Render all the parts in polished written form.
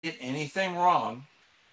did anything wrong.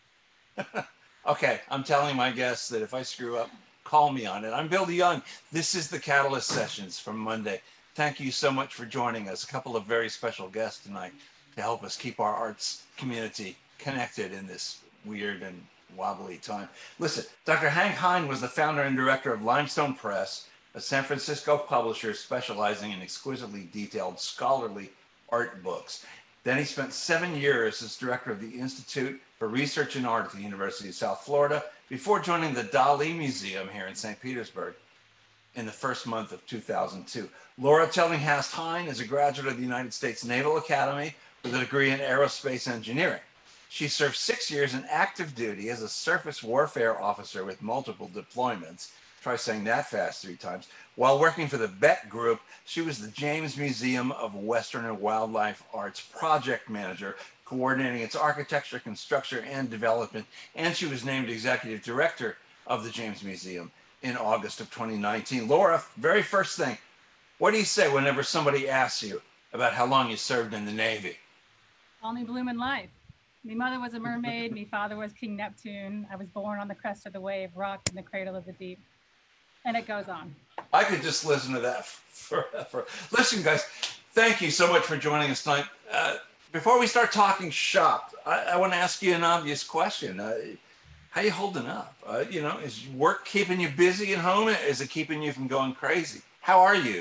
Okay, I'm telling my guests that if I screw up, call me on it. I'm Bill DeYoung. This is the Catalyst Sessions from Monday. Thank you so much for joining us. A couple of very special guests tonight to help us keep our arts community connected in this weird and wobbly time. Listen, Dr. Hank Hein was the founder and director of Limestone Press, a San Francisco publisher specializing in exquisitely detailed scholarly art books. Then he spent 7 years as director of the Institute for Research in Art at the University of South Florida before joining the Dali Museum here in St. Petersburg in the first month of 2002. Laura Tillinghast Hein is a graduate of the United States Naval Academy with a degree in aerospace engineering. She served 6 years in active duty as a surface warfare officer with multiple deployments. Try saying that fast 3 times. While working for the Beck Group, she was the James Museum of Western and Wildlife Arts project manager, coordinating its architecture, construction, and development. And she was named executive director of the James Museum in August of 2019. Laura, very first thing, what do you say whenever somebody asks you about how long you served in the Navy? Only bloomin' life. My mother was a mermaid. My father was King Neptune. I was born on the crest of the wave, rocked in the cradle of the deep. And it goes on. I could just listen to that forever. Listen, guys, thank you so much for joining us tonight. Before we start talking shop, I want to ask you an obvious question. How you holding up? Is work keeping you busy at home? Is it keeping you from going crazy? How are you?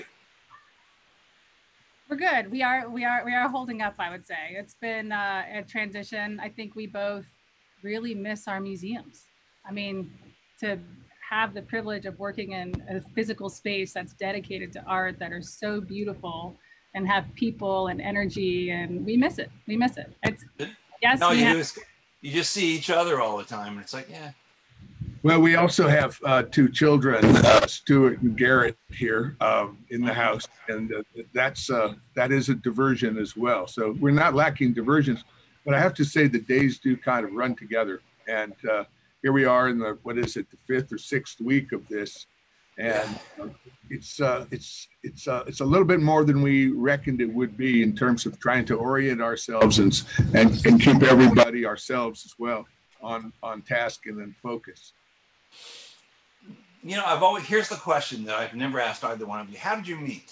We're good. We are holding up, I would say. It's been a transition. I think we both really miss our museums. I mean, to have the privilege of working in a physical space that's dedicated to art, that are so beautiful and have people and energy, and we miss it. We miss it. It's yes. No, you just see each other all the time, and it's like, yeah. Well, we also have 2 children, Stuart and Garrett, here in the house, and that is a diversion as well. So we're not lacking diversions, but I have to say the days do kind of run together. And here we are in the 5th or 6th week of this, and it's a little bit more than we reckoned it would be in terms of trying to orient ourselves and keep everybody, ourselves as well, on task and in focus. Here's the question that I've never asked either one of you. How did you meet?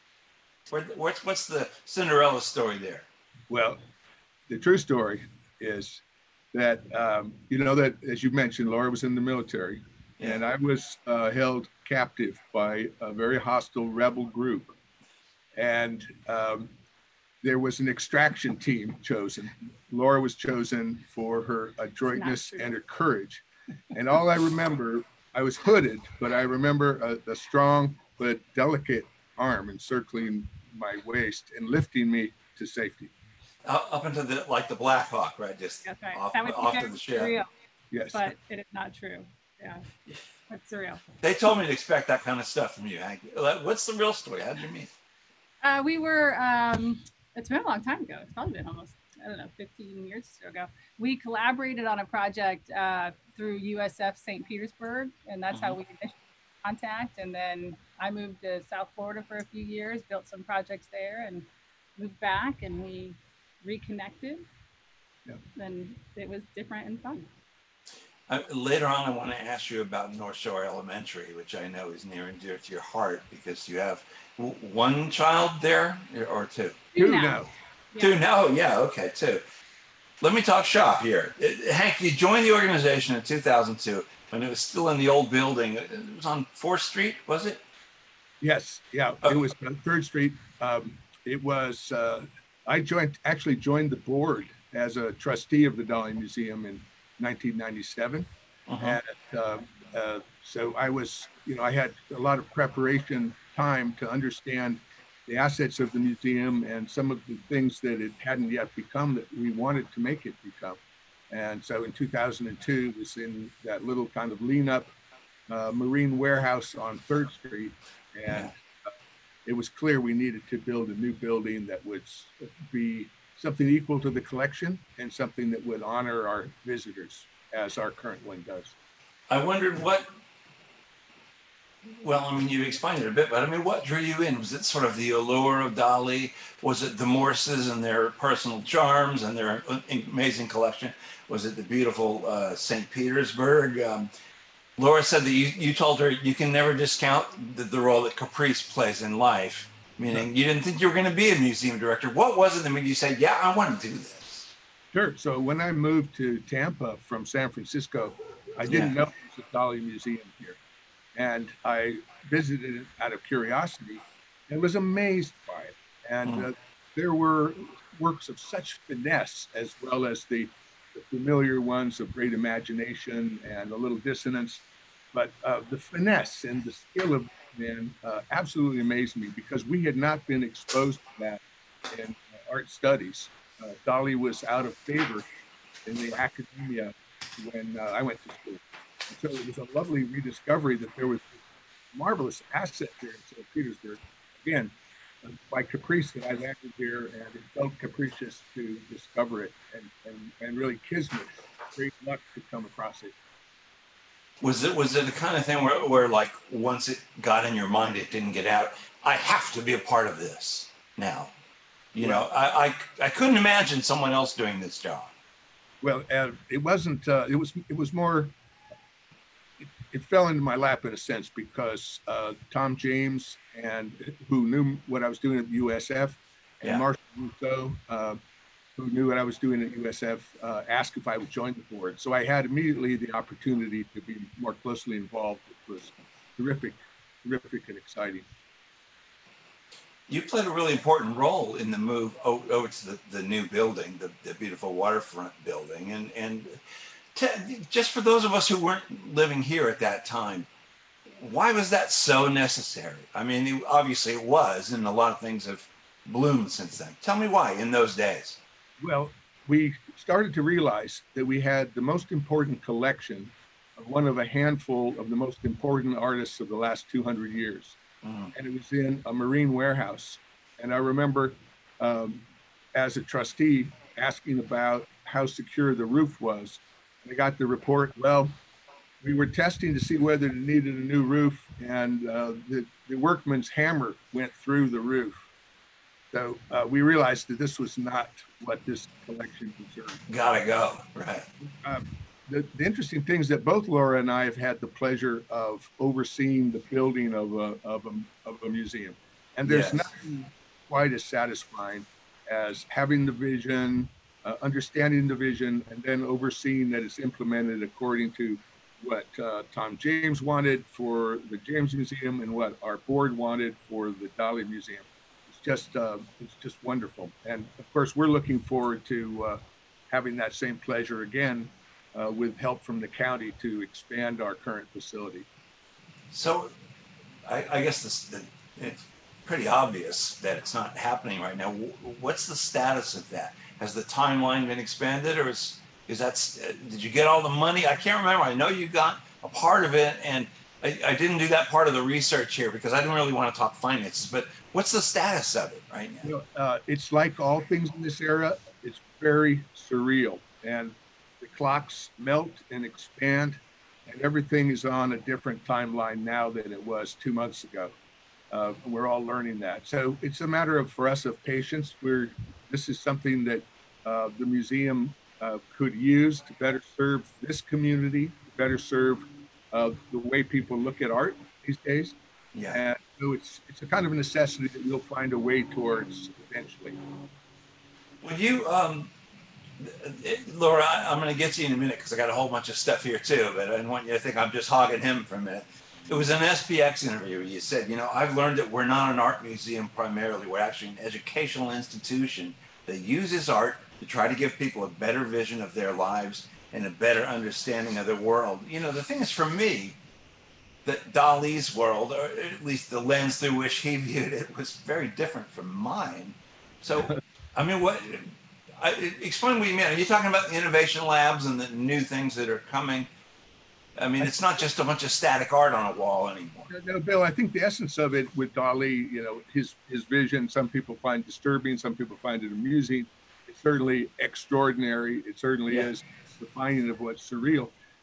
What's the Cinderella story there? Well, the true story is that, that, as you mentioned, Laura was in the military, and I was held captive by a very hostile rebel group. And there was an extraction team chosen. Laura was chosen for her adroitness and her courage. And all I remember, I was hooded, but I remember a strong but delicate arm encircling my waist and lifting me to safety. Up into the Black Hawk, right? Just that's right. off to the ship. Surreal. Yes. But it is not true. Yeah. That's surreal. They told me to expect that kind of stuff from you, Hank. What's the real story? How did you meet? We were, it's been a long time ago. It's probably been almost, 15 years ago. We collaborated on a project through USF St. Petersburg, and that's how we initially contact. And then I moved to South Florida for a few years, built some projects there, and moved back, and we reconnected. Yep. And it was different and fun. Later on, I want to ask you about North Shore Elementary, which I know is near and dear to your heart because you have one child there or 2? 2 now. Yeah. 2 now? Yeah, okay, 2. Let me talk shop here. Hank, you joined the organization in 2002 when it was still in the old building. It was on 4th Street, was it? Yes, yeah, It was on 3rd Street. It was, I actually joined the board as a trustee of the Dali Museum in 1997. And so I was, I had a lot of preparation time to understand the assets of the museum and some of the things that it hadn't yet become that we wanted to make it become. And so in 2002, it was in that little kind of lean up marine warehouse on 3rd Street. And it was clear we needed to build a new building that would be something equal to the collection and something that would honor our visitors as our current one does. I wondered Well, I mean, you explained it a bit, but I mean, what drew you in? Was it sort of the allure of Dali? Was it the Morses and their personal charms and their amazing collection? Was it the beautiful St. Petersburg? Laura said that you told her you can never discount the role that Caprice plays in life, meaning you didn't think you were going to be a museum director. What was it that made you say, yeah, I want to do this? Sure. So when I moved to Tampa from San Francisco, I didn't know there was a Dali Museum here. And I visited it out of curiosity and was amazed by it. And there were works of such finesse, as well as the familiar ones of great imagination and a little dissonance. But the finesse and the skill of man absolutely amazed me, because we had not been exposed to that in art studies. Dali was out of favor in the academia when I went to school. And so it was a lovely rediscovery that there was this marvelous asset here in St. Petersburg. Again, by caprice that I landed here, and it felt capricious to discover it, and really kismet, great luck to come across it. Was it the kind of thing where like once it got in your mind, it didn't get out? I have to be a part of this now. You know, I couldn't imagine someone else doing this job. Well, it wasn't. It was more. It fell into my lap in a sense, because Tom James, and who knew what I was doing at USF, and Marshall Rousseau, who knew what I was doing at USF, asked if I would join the board. So I had immediately the opportunity to be more closely involved, which was terrific and exciting. You played a really important role in the move over to the new building, the beautiful waterfront building. And just for those of us who weren't living here at that time, why was that so necessary? I mean, obviously it was, and a lot of things have bloomed since then. Tell me why in those days. Well, we started to realize that we had the most important collection of one of a handful of the most important artists of the last 200 years. And it was in a marine warehouse. And I remember as a trustee asking about how secure the roof was. And I got the report, well, we were testing to see whether it needed a new roof, and the workman's hammer went through the roof. So we realized that this was not what this collection concerned. Gotta go, right. The interesting thing is that both Laura and I have had the pleasure of overseeing the building of a museum. And there's nothing quite as satisfying as having the vision, understanding the vision, and then overseeing that it's implemented according to what Tom James wanted for the James Museum and what our board wanted for the Dali Museum. It's just wonderful. And of course, we're looking forward to having that same pleasure again with help from the county to expand our current facility. So I guess it's pretty obvious that it's not happening right now. What's the status of that? Has the timeline been expanded, or is that, did you get all the money? I can't remember. I know you got a part of it, and I didn't do that part of the research here because I didn't really want to talk finances, but what's the status of it right now? You know, it's like all things in this era, it's very surreal, and the clocks melt and expand, and everything is on a different timeline now than it was 2 months ago. We're all learning that. So it's a matter of, for us, of patience. This is something that the museum could use to better serve this community, to better serve the way people look at art these days. Yeah. And so it's a kind of a necessity that we'll find a way towards eventually. Would you, Laura, I'm going to get to you in a minute because I got a whole bunch of stuff here too, but I didn't want you to think I'm just hogging him for a minute. It was an SPX interview. You said, you know, I've learned that we're not an art museum primarily. We're actually an educational institution that uses art to try to give people a better vision of their lives and a better understanding of the world. You know, the thing is, for me, that Dali's world, or at least the lens through which he viewed it, was very different from mine. So, I mean, explain what you mean. Are you talking about the innovation labs and the new things that are coming? I mean, it's not just a bunch of static art on a wall anymore. No, Bill, I think the essence of it with Dali, you know, his vision, some people find disturbing, some people find it amusing. It's certainly extraordinary. It certainly is defining of what's surreal.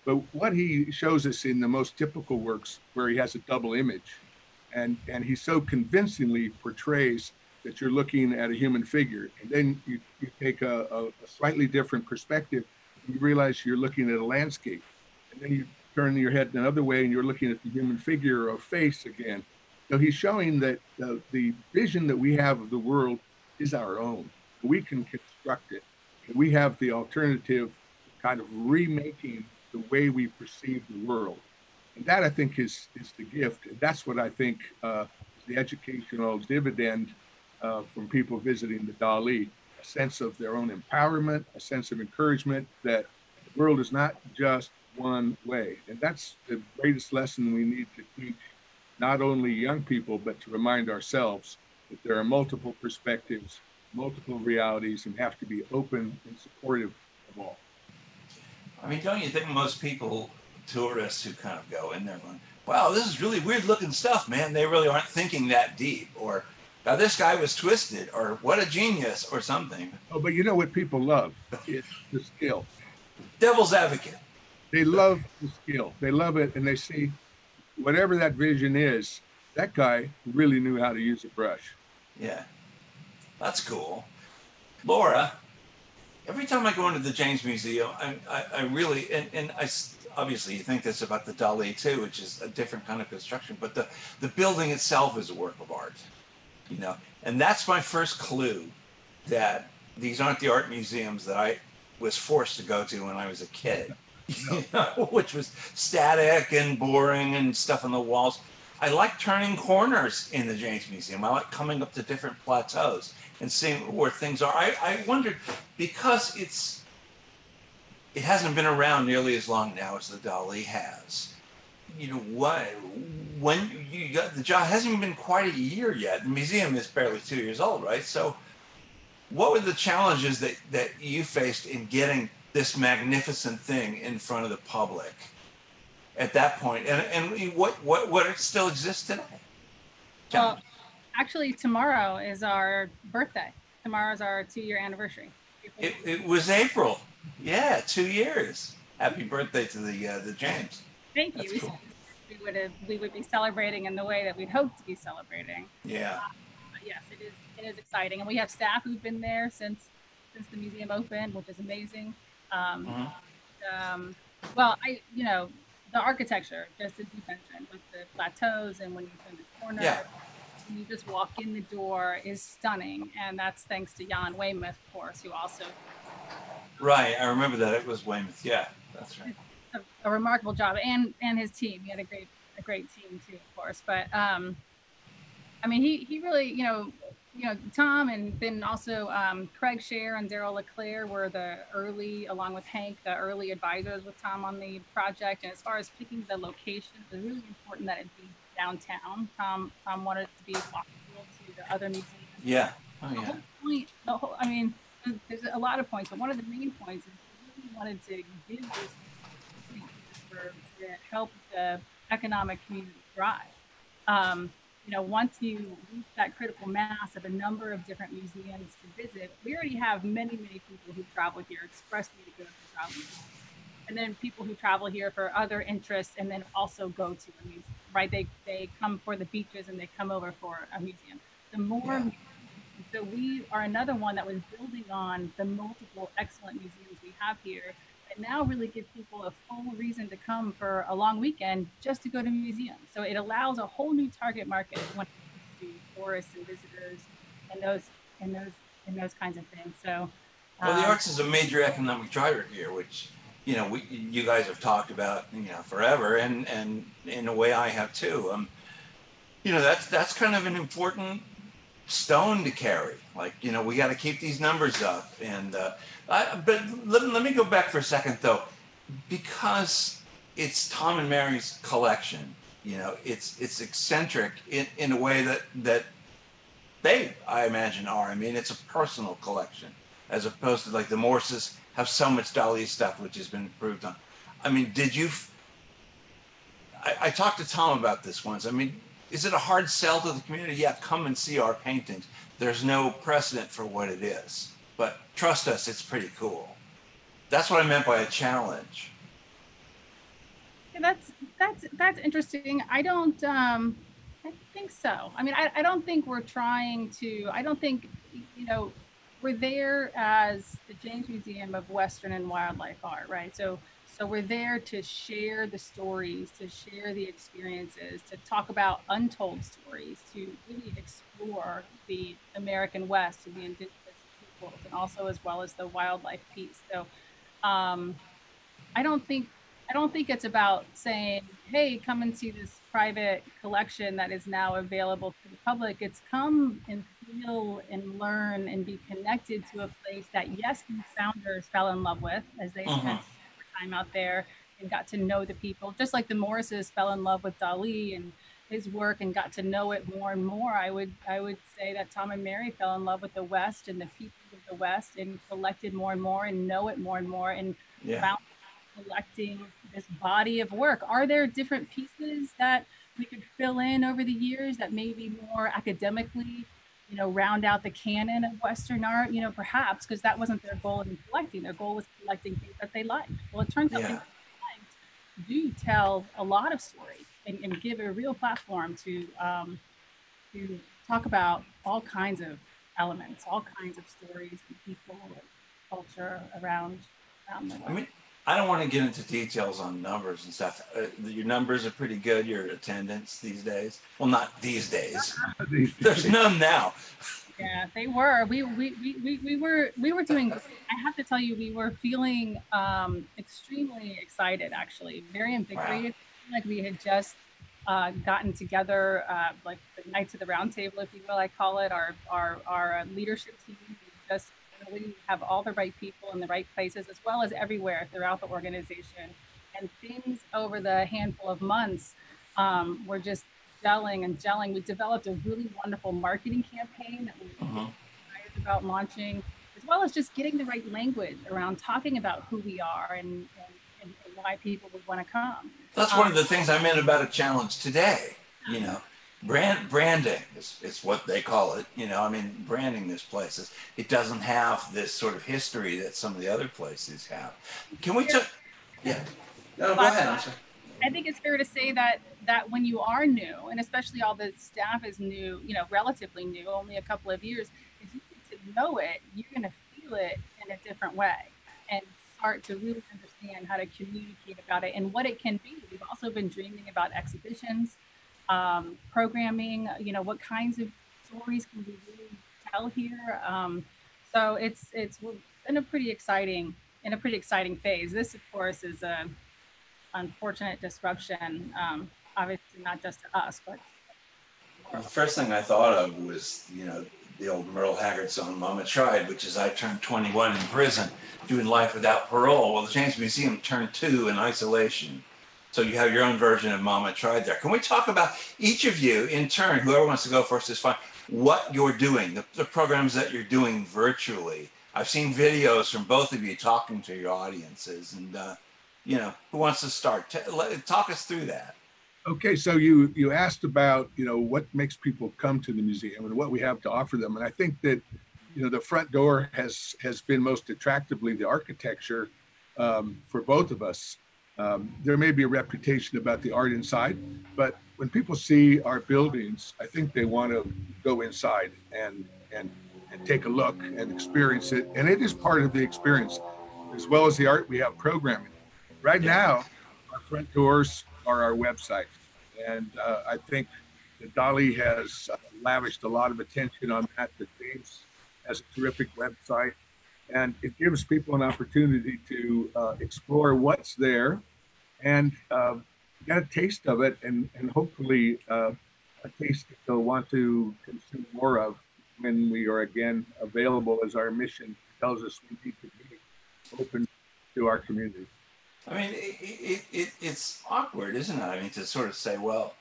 But what he shows us in the most typical works where he has a double image, and he so convincingly portrays that you're looking at a human figure, and then you take a slightly different perspective, you realize you're looking at a landscape, and then you turn your head another way and you're looking at the human figure or face again. So he's showing that the vision that we have of the world is our own. We can construct it. We have the alternative kind of remaking the way we perceive the world. And that, I think, is the gift. And that's what I think is the educational dividend from people visiting the Dali, a sense of their own empowerment, a sense of encouragement that the world is not just one way. And that's the greatest lesson we need to teach not only young people, but to remind ourselves that there are multiple perspectives, multiple realities, and have to be open and supportive of all. I mean, don't you think most people, tourists who kind of go in there going, wow, this is really weird looking stuff, man. They really aren't thinking that deep. Or, now this guy was twisted, or what a genius, or something. Oh, but you know what people love? It's the skill. Devil's advocate. They love the skill. They love it, and they see whatever that vision is, that guy really knew how to use a brush. Yeah, that's cool. Laura, every time I go into the James Museum, I really, and I obviously you think this about the Dali too, which is a different kind of construction, but the building itself is a work of art, you know, and that's my first clue that these aren't the art museums that I was forced to go to when I was a kid, you know, which was static and boring and stuff on the walls. I like turning corners in the James Museum. I like coming up to different plateaus and seeing where things are. I wondered, because it hasn't been around nearly as long now as the Dali has. You know, when you got the job, hasn't even been quite a year yet. The museum is barely 2 years old, right? So what were the challenges that you faced in getting this magnificent thing in front of the public at that point? And what still exists today? Well, actually, tomorrow is our birthday. Tomorrow's our 2-year anniversary. It was April. Yeah, 2 years. Happy birthday to the James. Thank you. Cool. We would be celebrating in the way that we'd hoped to be celebrating. Yeah. But yes, it is exciting, and we have staff who've been there since the museum opened, which is amazing. Well, the architecture, just as you mentioned, with the plateaus and when you turn the corner, when you just walk in the door, is stunning, and that's thanks to Jan Weymouth, of course, who also. Right, I remember that. It was Weymouth. Yeah, that's right. A remarkable job, and his team. He had a great team too, of course. But I mean, he really, Tom, and then also Craig Scher and Daryl LeClaire were the early, along with Hank, the early advisors with Tom on the project. And as far as picking the location, it was really important that it be downtown. Tom wanted it to be accessible to the other museums. Yeah. Oh, yeah. The whole point, I mean, there's a lot of points, but one of the main points is we really wanted to give this to help the economic community thrive. Once you reach that critical mass of a number of different museums to visit, we already have many people who travel here expressly to go to travel, and then people who travel here for other interests and then also go to a museum. Right? They come for the beaches and they come over for a museum. The more, so we are another one that was building on the multiple excellent museums we have here. And now really give people a full reason to come for a long weekend just to go to museums. So it allows a whole new target market when it comes to tourists and visitors and those kinds of things. So, well, the arts is a major economic driver here, which you guys have talked about forever, and in a way I have too. That's kind of an important stone to carry. Like, we got to keep these numbers up. And but let me go back for a second though, because it's Tom and Mary's collection. It's eccentric in a way that they, I imagine, are. I mean, it's a personal collection as opposed to like the Morses have so much Dali stuff which has been improved on. I mean, I talked to Tom about this once. I mean, is it a hard sell to the community? Yeah, come and see our paintings. There's no precedent for what it is, but trust us, it's pretty cool. That's what I meant by a challenge. Yeah, that's interesting. I don't I think so. I mean, I don't think we're trying to, I don't think, you know, we're there as the James Museum of Western and Wildlife Art, right? So we're there to share the stories, to share the experiences, to talk about untold stories, to really explore the American West and the indigenous peoples, and also as well as the wildlife piece. So um, I don't think I don't think it's about saying, "Hey, come and see this private collection that is now available to the public." It's come and feel and learn and be connected to a place that, yes, these founders fell in love with as they Hmm. spent time out there and got to know the people, just like the Morrises fell in love with Dali and his work and got to know it more and more. I would say that Tom and Mary fell in love with the West and the people of the West and collected more and more and know it more and more and Yeah. found collecting this body of work. Are there different pieces that we could fill in over the years that maybe more academically, you know, round out the canon of Western art? You know, perhaps because that wasn't their goal in collecting. Their goal was collecting things that they liked. Well, it turns out things Yeah. that they liked do tell a lot of story and give a real platform to talk about all kinds of elements, all kinds of stories and people and culture around the I West. mean, I don't want to get into details on numbers and stuff. Your numbers are pretty good. Your attendance these days. Well, not these days. There's none now. Yeah, they were. We were doing great. I have to tell you, we were feeling extremely excited, actually, very Wow. invigorated. Like we had just gotten together, like the Knights of the Round Table, if you will, I call it, our leadership team. We just really have all the right people in the right places, as well as everywhere throughout the organization. And things over the handful of months were just gelling and gelling. We developed a really wonderful marketing campaign that we were Hmm. really excited about launching, as well as just getting the right language around talking about who we are and why people would want to come. That's one Um, of the things I meant about a challenge today. You know, branding is what they call it. You know, I mean, branding this place is, it doesn't have this sort of history that some of the other places have. Can we talk? Yeah. No, go ahead. I'm sorry. I think it's fair to say that when you are new, and especially all the staff is new, you know, relatively new, only a couple of years, if you get to know it, you're going to feel it in a different way and start to really understand how to communicate about it and what it can be. We've also been dreaming about exhibitions, programming. You know, what kinds of stories can we really tell here? So it's we're in a pretty exciting phase. This, of course, is a unfortunate disruption, obviously not just to us, but The first thing I thought of was, the old Merle Haggard song, Mama Tried, which is I turned 21 in prison doing life without parole. Well, the James Museum turned 2 in isolation. So you have your own version of Mama Tried there. Can we talk about each of you in turn, whoever wants to go first is fine, what you're doing, the programs that you're doing virtually? I've seen videos from both of you talking to your audiences, and, who wants to start? Talk us through that. Okay, so you asked about what makes people come to the museum and what we have to offer them, and I think that the front door has been most attractively the architecture for both of us. There may be a reputation about the art inside, but when people see our buildings, I think they want to go inside and take a look and experience it, and it is part of the experience as well as the art. We have programming right Yeah. now. Our front doors are our website. And I think that Dali has lavished a lot of attention on that. That James has a terrific website, and it gives people an opportunity to explore what's there and get a taste of it, and hopefully a taste that they'll want to consume more of when we are again available, as our mission tells us we need to be open to our community. I mean, it's awkward, isn't it? I mean, to sort of say, well,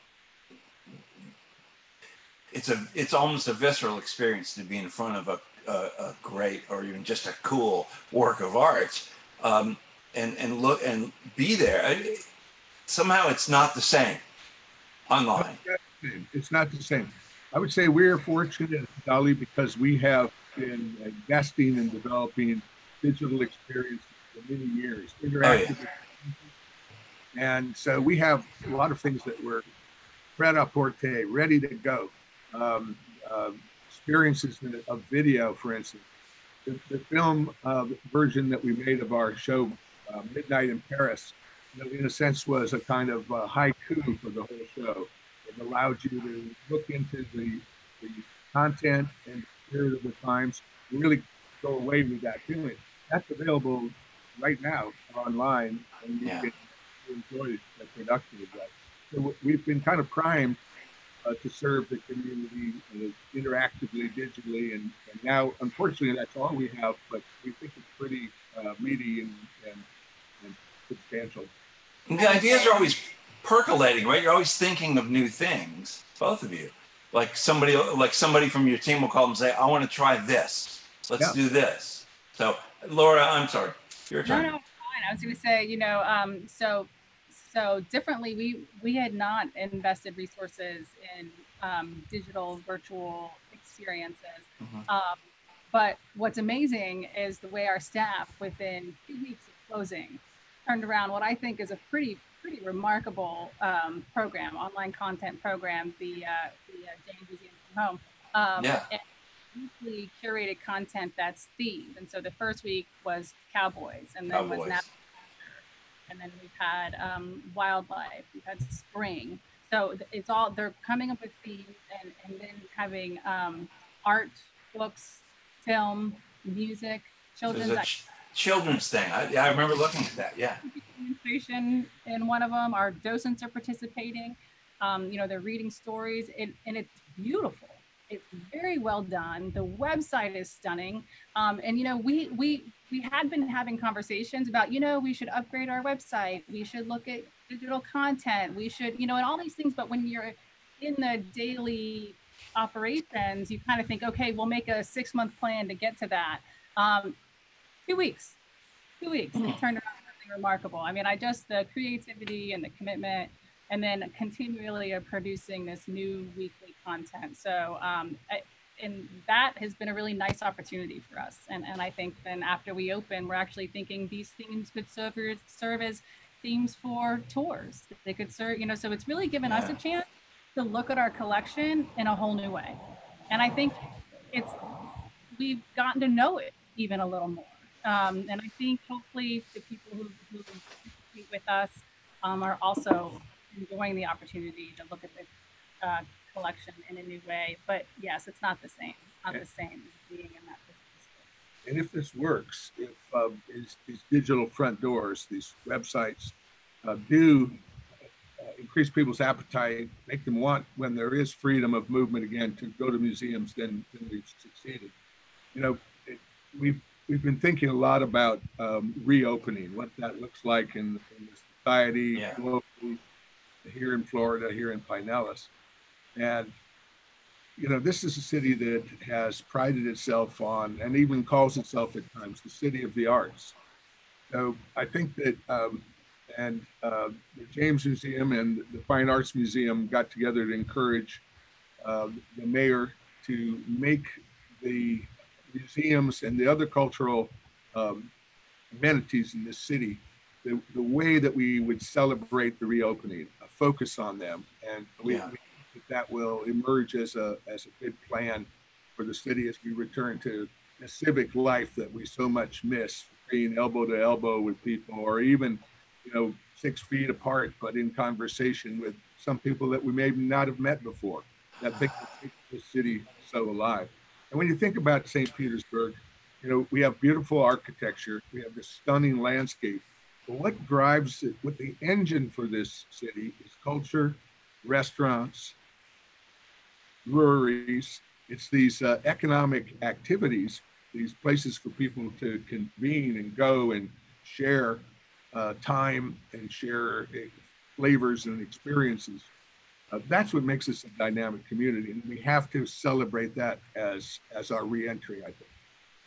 it's almost a visceral experience to be in front of a great or even just a cool work of art, and look and be there. Somehow, it's not the same online. It's not the same. I would say we're fortunate at Dali because we have been investing in developing digital experiences for many years, Oh yeah. interactive And so we have a lot of things that were pret-a-porter, ready to go. Um, Experiences of video, for instance. The film version that we made of our show, Midnight in Paris, in a sense was a kind of haiku for the whole show. It allowed you to look into the content and the spirit of the times, and really go away with that feeling. That's available right now online, and you can enjoy the production of that. So we've been kind of primed to serve the community interactively, digitally, and now, unfortunately, that's all we have, but we think it's pretty meaty and substantial. And the ideas are always percolating, right? You're always thinking of new things, both of you. Like somebody from your team will call and say, I want to try this. Let's do this. So, Laura, I'm sorry. Your turn. No, fine. I was going to say, so differently, we had not invested resources in digital virtual experiences. But what's amazing is the way our staff, within 2 weeks of closing, turned around what I think is a pretty remarkable program, online content program, the James Museum from Home. And weekly curated content that's themed. And so the first week was cowboys, and then was natural. And then we've had wildlife, we've had spring. So it's all, they're coming up with themes and then having art, books, film, music, children's. Children's thing. I remember looking at that. Yeah. Demonstration in one of them. Our docents are participating. They're reading stories, and it's beautiful. It's very well done. The website is stunning. We had been having conversations about, we should upgrade our website. We should look at digital content. We should, and all these things. But when you're in the daily operations, you kind of think, okay, we'll make a 6-month plan to get to that. 2 weeks. It turned around something remarkable. I mean, the creativity and the commitment, and then continually producing this new weekly content. So, and that has been a really nice opportunity for us. And I think then after we open, we're actually thinking these themes could serve as themes for tours. They could serve, so it's really given us a chance to look at our collection in a whole new way. And I think we've gotten to know it even a little more. And I think hopefully the people who compete with us are also enjoying the opportunity to look at the collection in a new way. But yes, it's not the same. Not the same as being in that business. And if this works, if these digital front doors, these websites do increase people's appetite, make them want, when there is freedom of movement again, to go to museums, then we've succeeded. We've been thinking a lot about reopening, what that looks like in the society, locally, here in Florida, here in Pinellas. And, this is a city that has prided itself on, and even calls itself at times, the city of the arts. So I think that, the James Museum and the Fine Arts Museum got together to encourage the mayor to make the museums and the other cultural amenities in this city the way that we would celebrate the reopening, a focus on them. And we that will emerge as a good plan for the city as we return to the civic life that we so much miss, being elbow to elbow with people, or even 6 feet apart, but in conversation with some people that we may not have met before, that make the city so alive. And when you think about St. Petersburg, we have beautiful architecture, we have this stunning landscape, but what drives it, what the engine for this city is culture, restaurants, breweries. It's these economic activities, these places for people to convene and go and share time and share flavors and experiences. That's what makes us a dynamic community, and we have to celebrate that as our reentry, I think.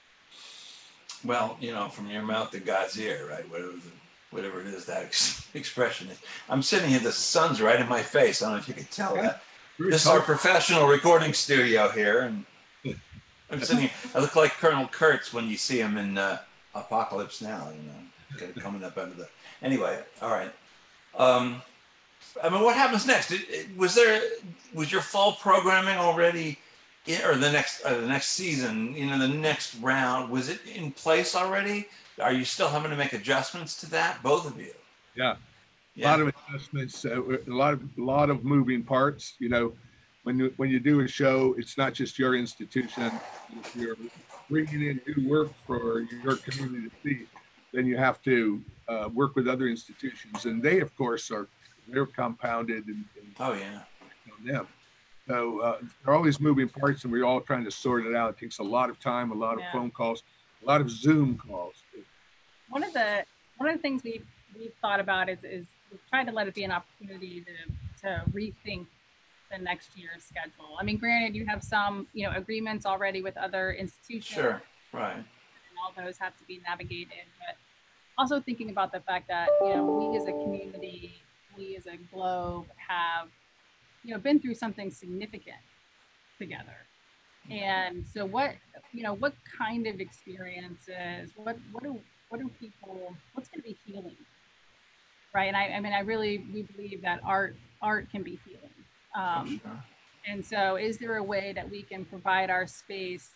Well, from your mouth to God's ear, right? Whatever it is that expression is. I'm sitting here, the sun's right in my face. I don't know if you can tell that. This is our professional recording studio here, and I'm sitting here. I look like Colonel Kurtz when you see him in Apocalypse Now, coming up under the. Anyway, all right. Um, I mean, what happens next? Was your fall programming already, or the next season? The next round, was it in place already? Are you still having to make adjustments to that? Both of you? Yeah. A Yeah. lot of adjustments, a lot of moving parts. When you do a show, it's not just your institution. If you're bringing in new work for your community to see, then you have to work with other institutions, and they, of course, they're compounded Oh yeah. on them. So there are all these moving parts, and we're all trying to sort it out. It takes a lot of time, a lot of phone calls, a lot of Zoom calls. One of the things we've thought about is we've tried to let it be an opportunity to rethink the next year's schedule. I mean, granted, you have some agreements already with other institutions. Sure. Right. And all those have to be navigated, but also thinking about the fact that we as a community, we as a globe have been through something significant together. And so what kind of experiences, what do people, what's going to be healing, right? And I mean, we believe that art can be healing. Sure. And so is there a way that we can provide our space,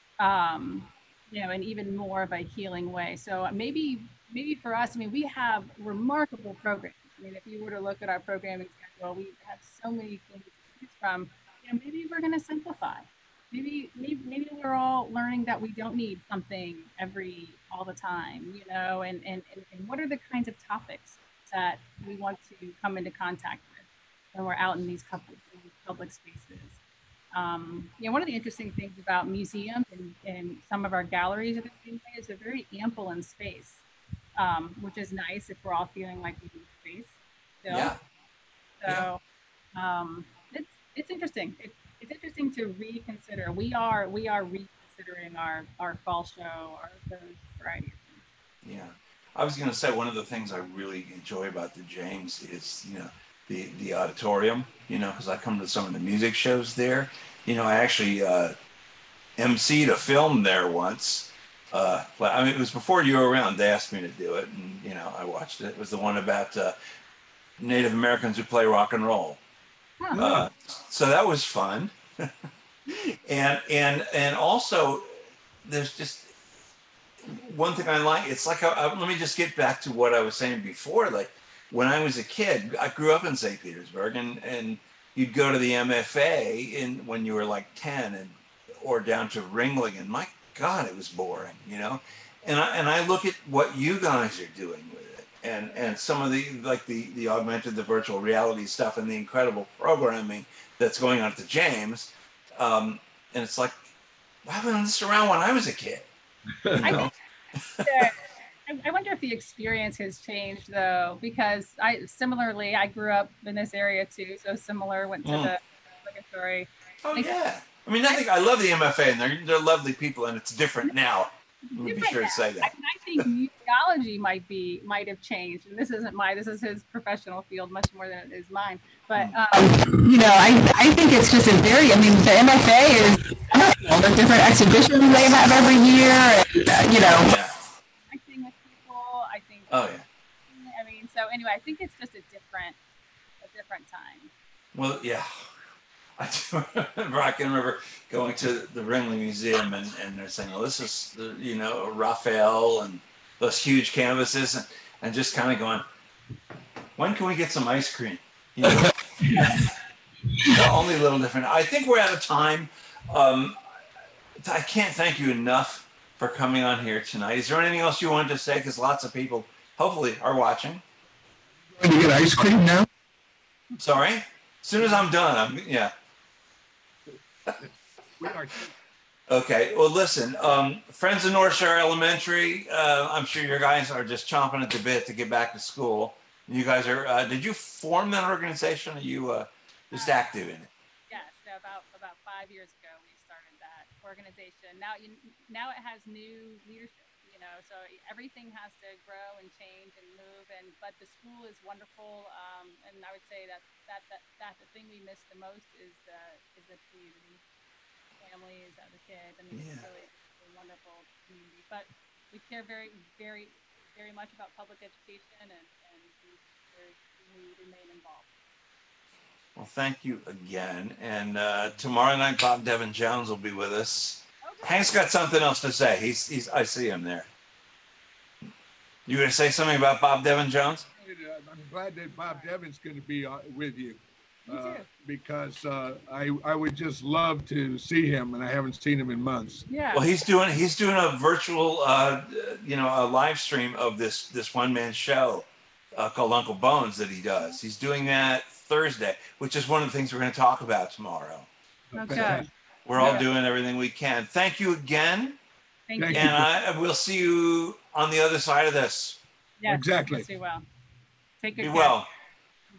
in even more of a healing way? So maybe for us, I mean, we have remarkable programs. I mean, if you were to look at our programming schedule, we have so many things to choose from. Maybe we're going to simplify. Maybe we're all learning that we don't need something all the time, and what are the kinds of topics that we want to come into contact with when we're out in these public spaces. One of the interesting things about museums and some of our galleries at the same way is they're very ample in space, which is nice if we're all feeling like we need space still. Yeah. So it's interesting. It's interesting to reconsider. We are reconsidering our fall show, those variety of things. Yeah. I was going to say, one of the things I really enjoy about the James is, the auditorium, because I come to some of the music shows there. I actually emceed a film there once. I mean, it was before you were around. They asked me to do it, and, I watched it. It was the one about Native Americans who play rock and roll. So that was fun. and also, there's just one thing I like. It's like, let me just get back to what I was saying before. Like, when I was a kid, I grew up in St. Petersburg, and you'd go to the MFA when you were like 10 or down to Ringling, and my God, it was boring, And I look at what you guys are doing with it, and some of the augmented, the virtual reality stuff, and the incredible programming that's going on at the James, and it's like, why wasn't this around when I was a kid? I wonder if the experience has changed, though, because I grew up in this area too, so similar, went to the obligatory. Oh yeah, I mean, I love the MFA, and they're lovely people, and it's different now. Let me be sure to say that. I think museology might have changed, and this is his professional field much more than it is mine. But I think it's just the MFA is wonderful. The different exhibitions they have every year, and Yeah. Connecting with people, I think. Oh yeah. I mean, so anyway, I think it's just a different time. Well, yeah. I can remember going to the Ringling Museum, and they're saying, well, this is Raphael and those huge canvases, and just kind of going, when can we get some ice cream? Only a little different. I think we're out of time. I can't thank you enough for coming on here tonight. Is there anything else you wanted to say? Because lots of people hopefully are watching. Going to get ice cream now? Sorry? As soon as I'm done, yeah. Okay, well, listen, friends of North Shore Elementary, I'm sure your guys are just chomping at the bit to get back to school. You guys are, did you form that organization, or are you just active in it? Yes, so about 5 years ago, we started that organization. Now it has new leadership, so everything has to grow and change and move, but the school is wonderful, and I would say that the thing we miss the most is the community. Families, other kids. I mean, It's really a wonderful community. But we care very, very, very much about public education, and we we remain involved. Well, thank you again. And tomorrow night, Bob Devin Jones will be with us. Okay. Hank's got something else to say. I see him there. You going to say something about Bob Devin Jones? I'm glad that Bob Devin's going to be with you. Me too. Because I would just love to see him, and I haven't seen him in months. Yeah. Well, he's doing a virtual, a live stream of this one man show called Uncle Bones that he does. He's doing that Thursday, which is one of the things we're going to talk about tomorrow. Okay. We're all doing everything we can. Thank you again, Thank you. Thank and we'll see you on the other side of this. Yes, Exactly. yes, we will. Take good Be care. well.